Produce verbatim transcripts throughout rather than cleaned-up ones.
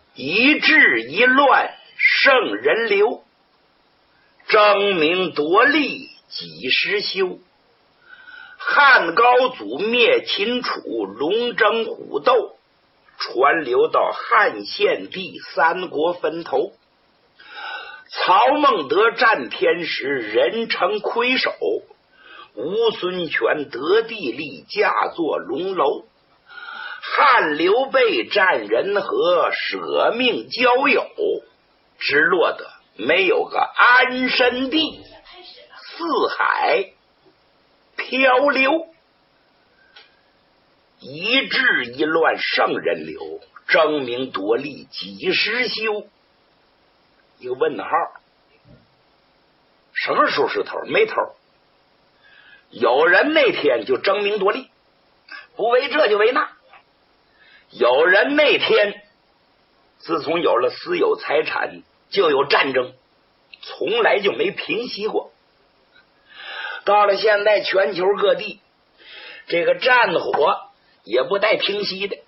一治一乱圣人流，争名夺利几时休？汉高祖灭秦楚，龙争虎斗，传流到汉献帝，三国分头。曹孟德占天时，人称魁首；吴孙权得地利，驾作龙楼。汉刘备占人和，舍命交友，只落得没有个安身地，四海漂流。一治一乱圣人流，争名夺利几时休？一个问号，什么时候是头？没头。有人那天就争名夺利，不为这就为那；有人那天自从有了私有财产，就有战争，从来就没平息过。到了现在，全球各地这个战火也不带平息的。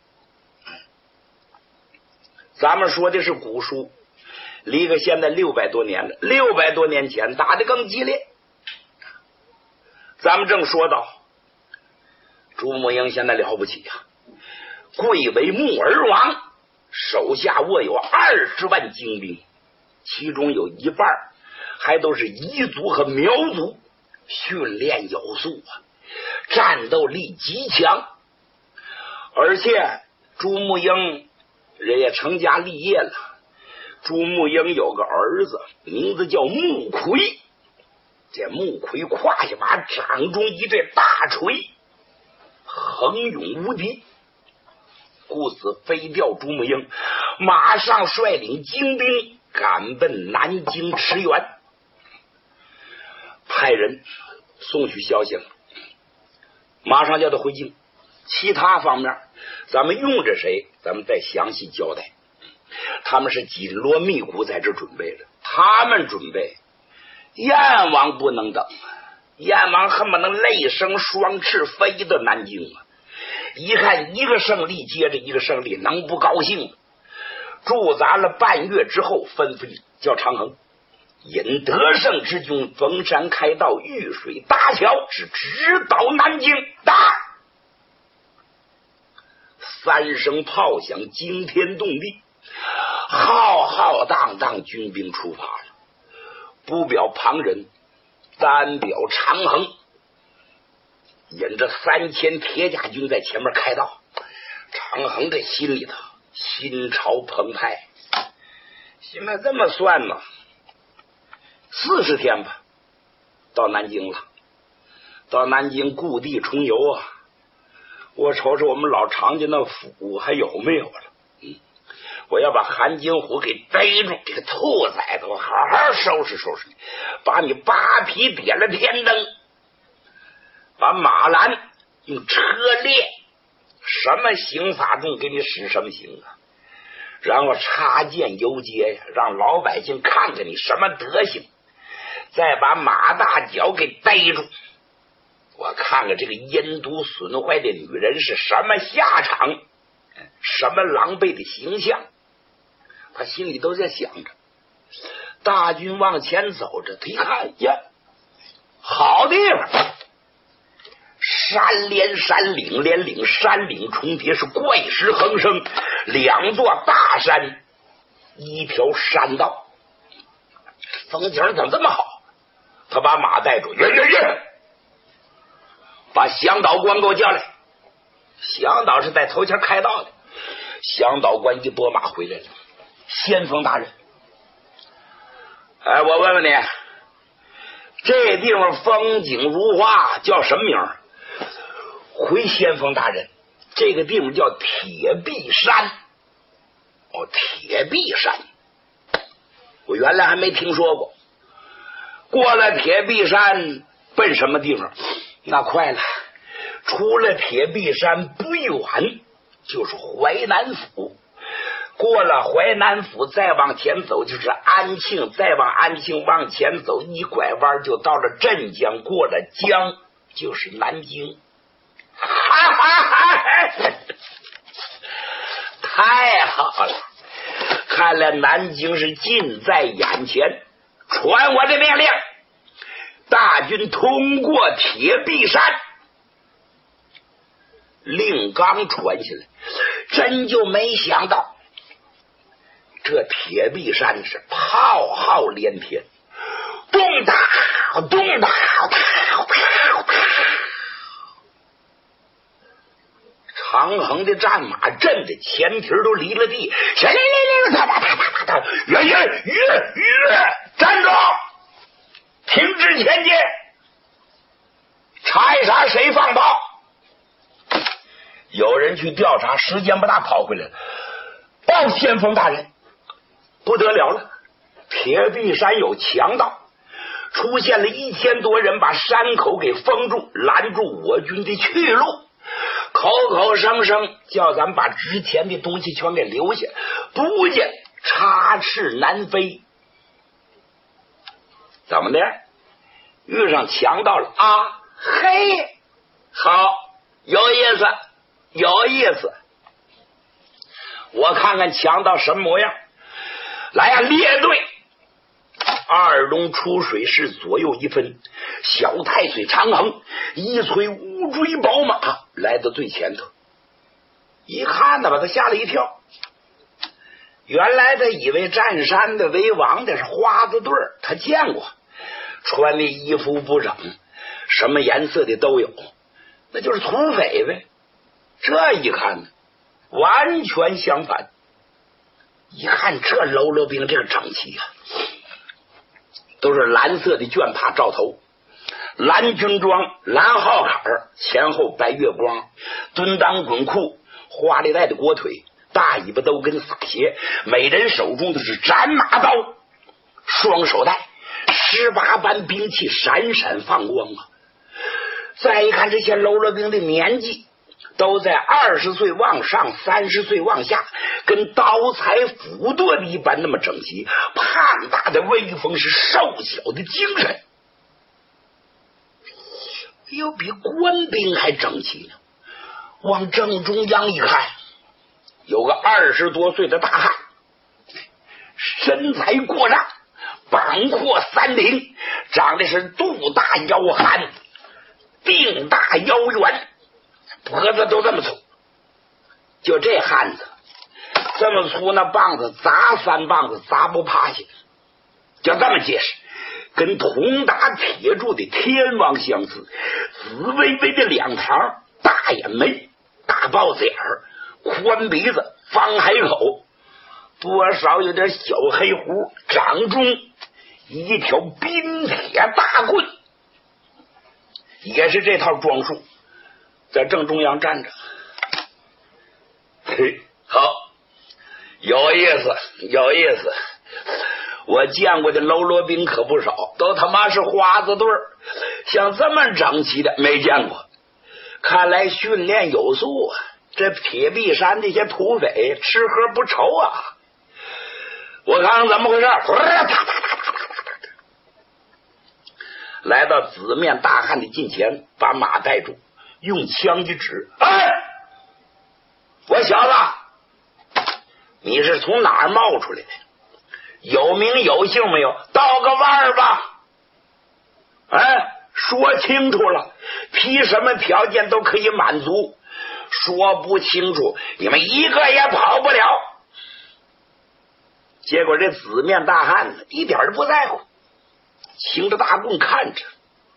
咱们说的是古书，离个现在六百多年了，六百多年前打得更激烈。咱们正说到朱母英现在了不起呀、啊，贵为木儿王，手下握有二十万精兵，其中有一半还都是彝族和苗族，训练有素啊，战斗力极强。而且朱母英人也成家立业了，朱母英有个儿子，名字叫穆奎。这穆奎胯下马，掌中一对大锤，横勇无敌。故此废掉朱母英，马上率领精兵赶奔南京驰援，派人送去消息了，马上叫他回京。其他方面咱们用着谁，咱们再详细交代。他们是紧锣密鼓在这准备着，他们准备燕王不能等，燕王恨不能累生双翅飞到南京啊！一看一个胜利接着一个胜利，能不高兴？驻扎了半月之后，吩咐叫长衡引得胜之军逢山开道，遇水搭桥，是直捣南京。打！三声炮响，惊天动地，浩浩荡荡军兵出发了。不表旁人，单表长衡引着三千铁甲军在前面开道。长衡这心里头心潮澎湃，现在这么算呢，四十天吧，到南京了。到南京故地重游啊！我瞅瞅我们老常家那府还有没有了？嗯，我要把韩金虎给逮住，这个兔崽子，我好好收拾收拾你，把你扒皮点了天灯，把马兰用车裂，什么刑法中给你使什么刑啊？然后插剑游街呀，让老百姓看看你什么德行，再把马大脚给逮住，我看看这个阴毒损坏的女人是什么下场，什么狼狈的形象。他心里都在想着。大军往前走着，他一看呀，好地方，山连山，岭连岭，山岭重叠，是怪石横生，两座大山，一条山道，风景怎么这么好？他把马带住，远远远，把向导官给我叫来。向导是在头前开道的，向导官一拨马回来了。先锋大人，哎，我问问你，这地方风景如画，叫什么名儿？回先锋大人，这个地方叫铁壁山。哦，铁壁山，我原来还没听说过。过了铁壁山，奔什么地方？那快了，出了铁壁山不远就是淮南府。过了淮南府，再往前走就是安庆，再往安庆往前走，一拐弯就到了镇江，过了江就是南京。哈哈哈！太好了， 看来南京是近在眼前，传我的命令，大军通过铁壁山。令刚传下来，真就没想到这铁壁山是炮号连天，咚哒咚哒哒哒哒，长衡的战马震的前蹄都离了地，谁来来来哒哒哒哒哒，越越越越站住，停止前进，查一查谁放炮。有人去调查，时间不大跑回来了，报先锋大人，不得了了，铁壁山有强盗，出现了一千多人，把山口给封住，拦住我军的去路，口口声声叫咱们把值钱的东西全给留下，不见插翅难飞。怎么的？遇上强盗了啊？嘿，好，有意思，有意思。我看看强盗什么模样。来呀、啊，列队！二龙出水是左右一分，小太岁长衡一催乌骓宝马来到最前头，一看呢，把他吓了一跳。原来他以为占山的为王的是花子队，他见过，穿的衣服不整，什么颜色的都有，那就是土匪呗。这一看呢，完全相反。一看这喽啰兵这个整齐啊，都是蓝色的绢帕罩头，蓝军装，蓝号坎儿，前后白月光，蹲裆滚裤，花里带的裹腿，大尾巴都跟撒鞋，每人手中都是斩马刀，双手带十八般兵器，闪闪放光啊！再一看这些喽啰兵的年纪，都在二十岁往上，三十岁往下，跟刀裁斧钝一般那么整齐，庞大的威风是瘦小的精神。哎呦，比官兵还整齐呢！往正中央一看，有个二十多岁的大汉，身材过丈，膀阔三挺，长得是肚大腰寒，腚大腰圆，脖子都这么粗。就这汉子这么粗，那棒子砸三棒子砸不趴下，就这么结实，跟铜打铁铸的天王相似，紫微微的两膛，大眼眉，大豹子眼儿，宽鼻子，方海口，多少有点小黑胡，掌中一条冰铁大棍，也是这套装束，在正中央站着。嘿，好，有意思，有意思。我见过的喽啰兵可不少，都他妈是花子队儿，像这么整齐的没见过。看来训练有素啊！这铁壁山这些土匪吃喝不愁啊！我看看怎么回事。来到紫面大汉的近前，把马带住，用枪一指：“哎，我小子，你是从哪儿冒出来的？有名有姓没有？道个腕儿吧！哎，说清楚了，批什么条件都可以满足。说不清楚，你们一个也跑不了。”结果这紫面大汉子一点都不在乎，擎着大棍看着。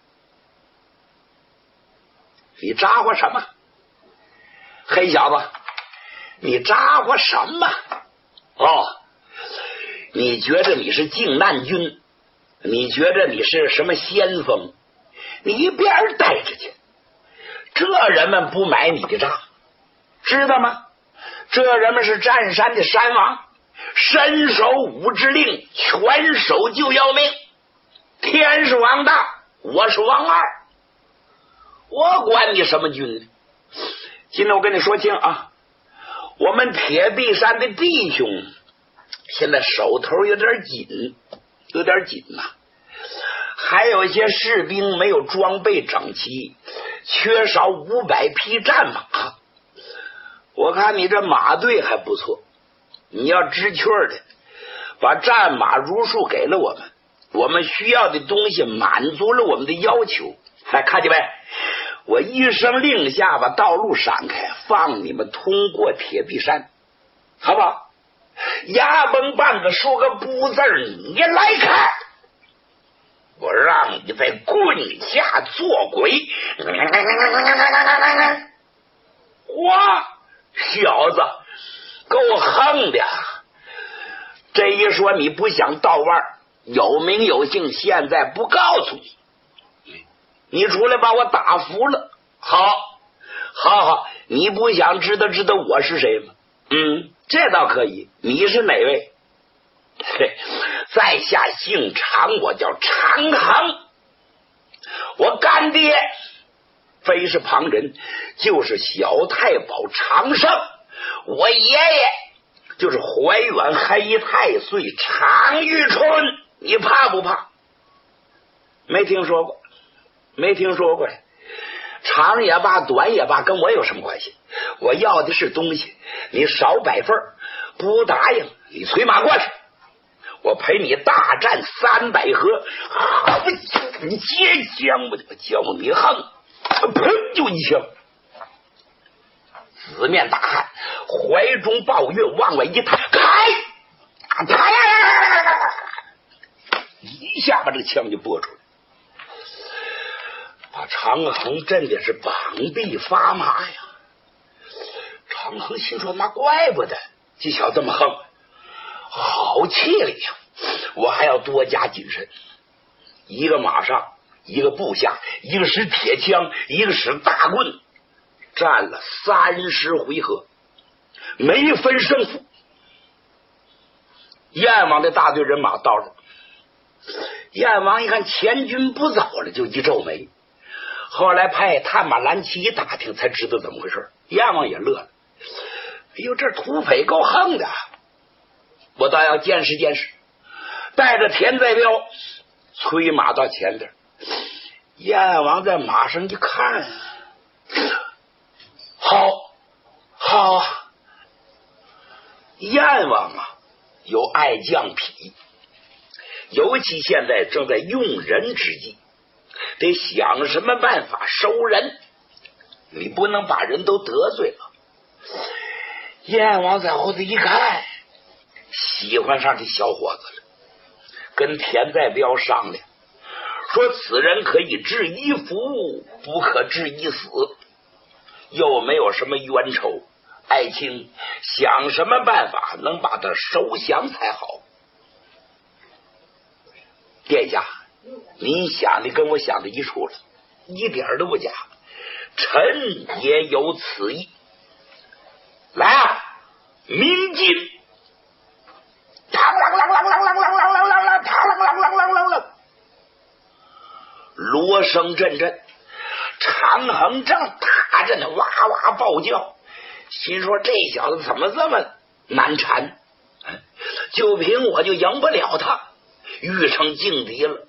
你咋呼什么？黑小子，你咋呼什么？哦，你觉得你是靖难军，你觉得你是什么先锋，你一边待着去。这人们不买你的账，知道吗？这人们是占山的山王，身守五之令，全守就要命。天是王大，我是王二，我管你什么军呢？今天我跟你说清啊，我们铁壁山的弟兄现在手头有点紧，有点紧呐、啊。还有一些士兵没有装备整齐，缺少五百匹战马。我看你这马队还不错，你要知趣的， 把战马如数给了我们，我们需要的东西满足了我们的要求。哎，看见没？我一声令下，把道路闪开，放你们通过铁壁山，好不好？牙崩半个说个不字，你来看，我让你在棍下做鬼！哇，小子，够横的！这一说你不想倒弯，有名有姓，现在不告诉你，你出来把我打服了。好，好好，你不想知道知道我是谁吗？嗯，这倒可以。你是哪位？嘿，在下姓常，我叫常恒。我干爹非是旁人，就是小太保常胜。我爷爷就是怀远黑太岁常遇春。你怕不怕？没听说过，没听说过。长也罢，短也罢，跟我有什么关系？我要的是东西，你少摆份，不答应你催马过去，我陪你大战三百合。你接枪，我叫你横，砰就一枪。紫面大汉怀中抱月往外一抬，开抬呀！一下把这个枪就拨出来，把常恒震的是膀臂发麻呀。常恒心说：“那怪不得这小子这么横，好气力呀！我还要多加谨慎。一个马上，一个部下，一个使铁枪，一个使大棍，战了三十回合，没分胜负。燕王的大队人马到了，燕王一看前军不早了，就一皱眉。后来派探马蓝旗一打听，才知道怎么回事。燕王也乐了，哎呦，这土匪够横的，我倒要见识见识。带着田在彪催马到前边，燕王在马上一看，好好啊，燕王啊有爱将癖，尤其现在正在用人之际，得想什么办法收人，你不能把人都得罪了。燕王在后头一看，喜欢上这小伙子了，跟田在彪商量，说此人可以治一福，不可治一死，又没有什么冤仇，爱卿想什么办法能把他收降才好。殿下，您想的跟我想的一处了，一点都不假，臣也有此意。来啊，鸣金！嘡啷啷啷啷啷啷啷啷啷啷，嘡啷啷啷啷啷啷，锣声阵阵。常恒正打着呢，哇哇暴叫，心说这小子怎么这么难缠？就凭我就赢不了他，遇成劲敌了。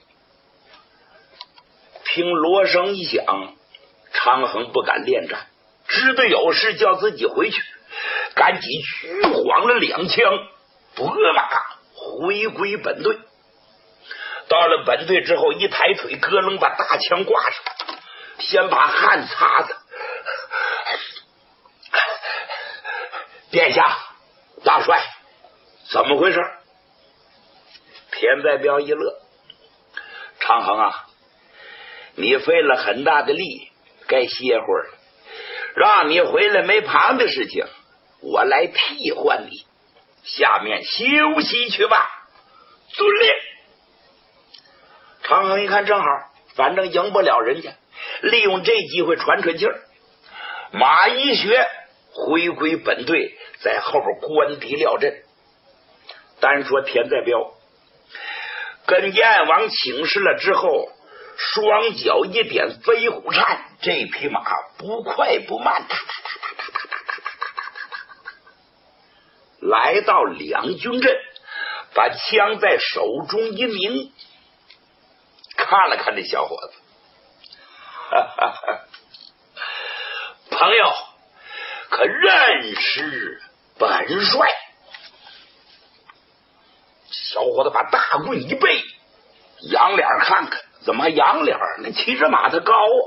听锣声一响，常恒不敢恋战，知道有事叫自己回去，赶紧虚晃了两枪，拨马回归本队。到了本队之后，一抬腿，咯楞把大枪挂上，先把汗擦擦。殿下，大帅，怎么回事？田在彪一乐，常恒啊，你费了很大的力，该歇会儿了。让你回来没旁的事情，我来替换你。下面休息去吧。遵令。常恒一看正好，反正赢不了人家，利用这机会喘喘气儿。马一学回归本队，在后边关敌料阵。单说田在彪跟燕王请示了之后，双脚一点飞虎颤，这匹马不快不慢，哒哒哒哒哒哒哒哒哒，来到两军阵，把枪在手中一鸣，看了看这小伙子，哈哈哈，朋友可认识本帅？ 伙子把大棍一背，仰脸看看，怎么仰脸？那骑着马他高啊！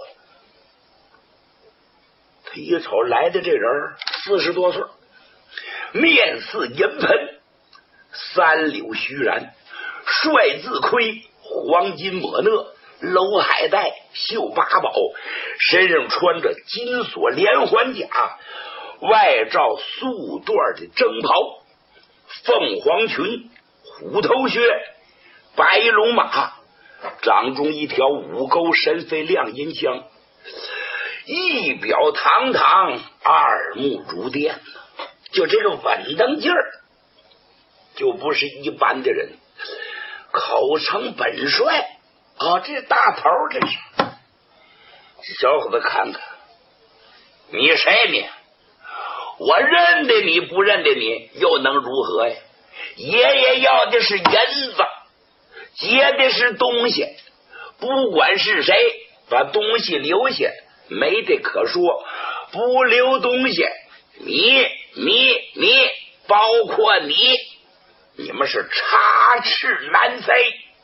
他一瞅来的这人四十多岁，面似银盆，三绺须髯，帅自盔，黄金抹讷，镂海带，绣八宝，身上穿着金锁连环甲，外罩素缎的征袍，凤凰裙，虎头靴，白龙马，掌中一条五钩神飞亮银枪，仪表堂堂，二目如电，就这个稳当劲儿，就不是一般的人。口称本帅啊，这大头这是。这小伙子看看，你谁你？我认得你不认得你又能如何呀？爷爷要的是银子，劫的是东西，不管是谁把东西留下没得可说，不留东西你你你包括你你们是插翅难飞。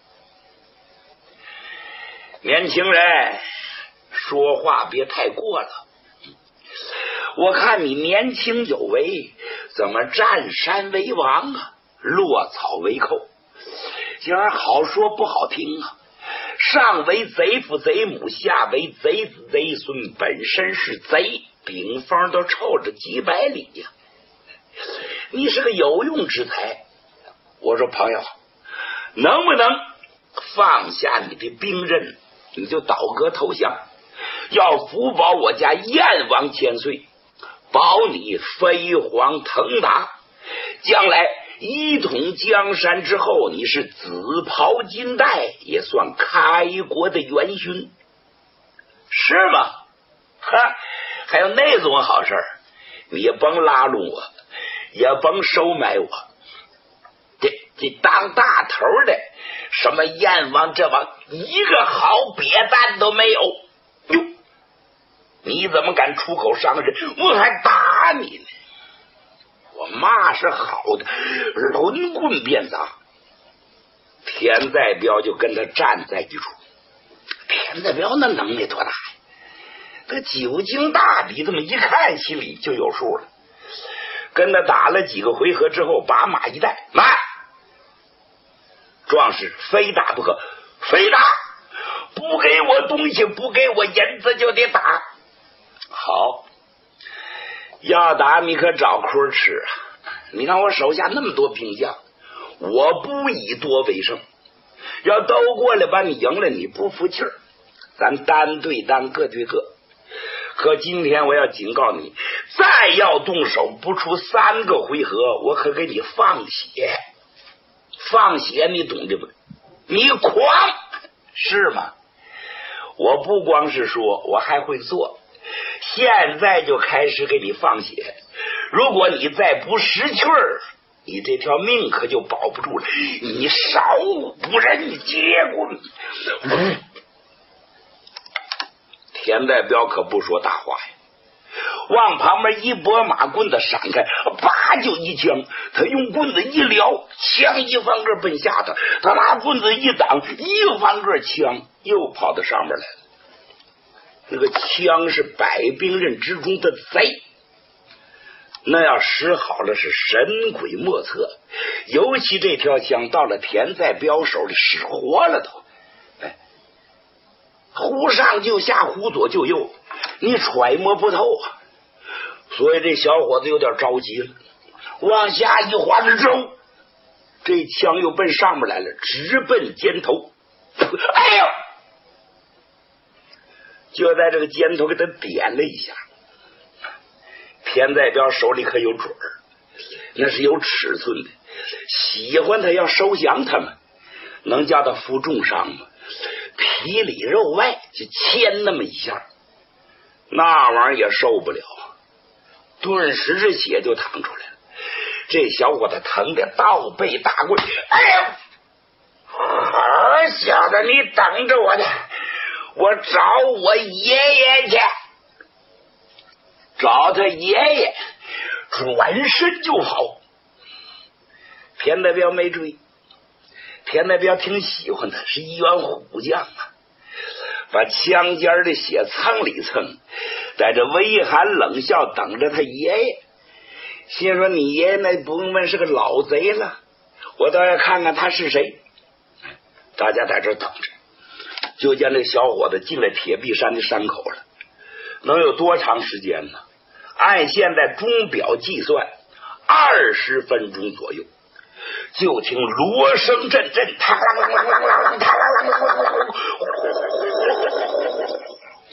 年轻人说话别太过了，我看你年轻有为，怎么占山为王啊，落草为寇？今儿好说不好听啊，上为贼父贼母，下为贼子贼孙，本身是贼，顶方都臭着几百里呀、啊！你是个有用之才，我说朋友，能不能放下你的兵刃，你就倒戈投降，要福保我家燕王千岁，保你飞黄腾达，将来一统江山之后，你是紫袍金带，也算开国的元勋，是吗？哈，还有那种好事儿，你也甭拉拢我，也甭收买我。这这当大头的，什么燕王这王，一个好瘪蛋都没有。哟，你怎么敢出口伤人？我还打你呢！我骂是好的，抡棍便砸。田在彪就跟他站在一处。田在彪那能耐多大呀？这久经大比，这么一看心里就有数了。跟他打了几个回合之后，把马一带，慢！壮士非打不可，非打！不给我东西，不给我银子就得打。好，要打你可找亏吃啊！你看我手下那么多兵将，我不以多为胜，要都过来把你赢了，你不服气儿，咱单对单，各对各。可今天我要警告你，再要动手不出三个回合，我可给你放血。放血你懂的不？你狂是吗？我不光是说，我还会做。现在就开始给你放血，如果你再不识趣儿，你这条命可就保不住了。你少五人结棍！嗯，田代彪可不说大话呀，往旁边一拨马棍子闪开，叭就一枪，他用棍子一撩，枪一翻个奔下头，他拿棍子一挡，一翻个枪又跑到上面来了。那个枪是百兵刃之中的贼，那要使好了是神鬼莫测，尤其这条枪到了田在彪手里使活了都，哎，忽上就下，忽左就右，你揣摩不透啊。所以这小伙子有点着急了，往下一还手，这枪又奔上面来了，直奔肩头。哎呦！就在这个肩头给他点了一下。田在彪手里可有准儿，那是有尺寸的，喜欢他要收降他们，能叫他负重伤吗？皮里肉外就牵那么一下，那玩意儿也受不了，顿时这血就淌出来了。这小伙子疼的倒背大跪，哎呀，好小子，你等着我的，我找我爷爷去。找他爷爷，转身就跑。田代彪没追， 田代表挺喜欢他，是一员虎将啊，把枪尖的血蹭里蹭，在这微寒冷笑等着他爷爷。心说你爷爷那不用问是个老贼了，我倒要看看他是谁。大家在这等着，就见这小伙子进了铁壁山的山口了。能有多长时间呢？按现在钟表计算，二十分钟左右。就听锣声阵阵，嘡啷啷啷啷啷啷，嘡啷啷啷啷啷，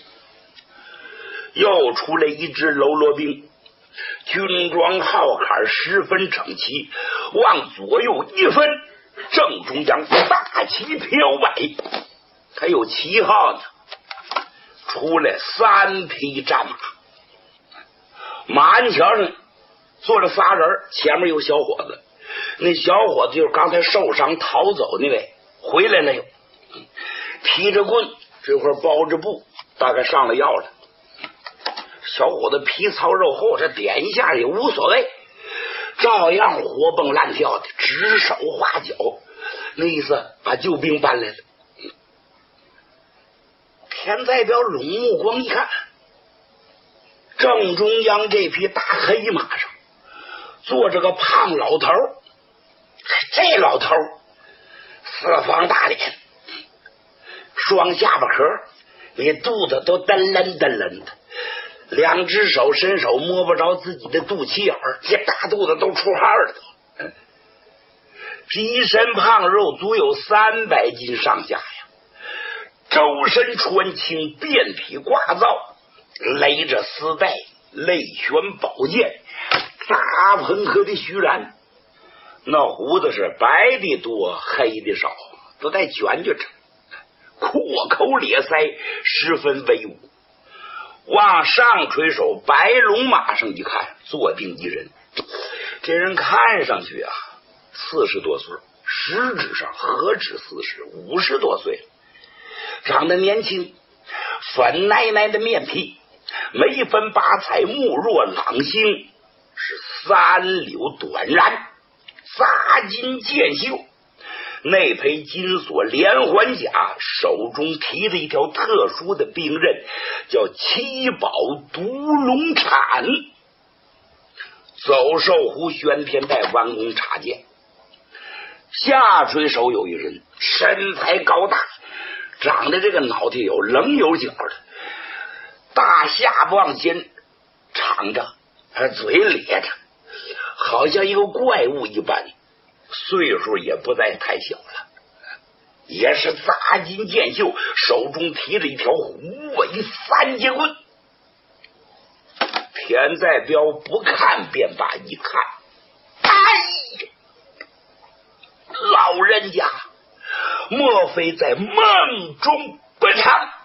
又出来一支喽啰兵，军装号坎十分整齐，往左右一分，正中央大旗飘摆，还有旗号呢。出来三匹战马，马鞍桥上坐着仨人，前面有小伙子。那小伙子就是刚才受伤逃走那位，回来了又，提着棍，这会儿包着布，大概上了药了。小伙子皮糙肉厚，这点一下也无所谓，照样活蹦乱跳的，指手画脚，那意思把救兵搬来了。田代表拢目光一看，正中央这匹大黑马上坐着个胖老头，这老头四方大脸，双下巴壳，你肚子都噔楞噔楞的，两只手伸手摸不着自己的肚脐眼，这大肚子都出汗了都。皮身胖肉足有三百斤上下呀，周身穿青，遍体挂造，勒着丝带，肋悬宝剑，大喷喝的须髯，那胡子是白的多，黑的少，都带卷卷着，阔口咧腮，十分威武。往上垂手白龙马上一看，坐定一人，这人看上去啊四十多岁，实质上何止四十，五十多岁了，长得年轻，粉奶奶的面皮，眉分八彩，目若朗星，是三绺短髯，扎金剑袖，内配金锁连环甲，手中提着一条特殊的兵刃，叫七宝独龙铲。走兽湖玄天带弯弓插箭，下垂手有一人，身材高大，长得这个脑袋有棱有角的，大下巴往前敞着，嘴咧着，好像一个怪物一般，岁数也不再太小了，也是扎金剑袖，手中提着一条虎尾三节棍。田在彪不看便罢，一看，哎，老人家莫非在梦中不成？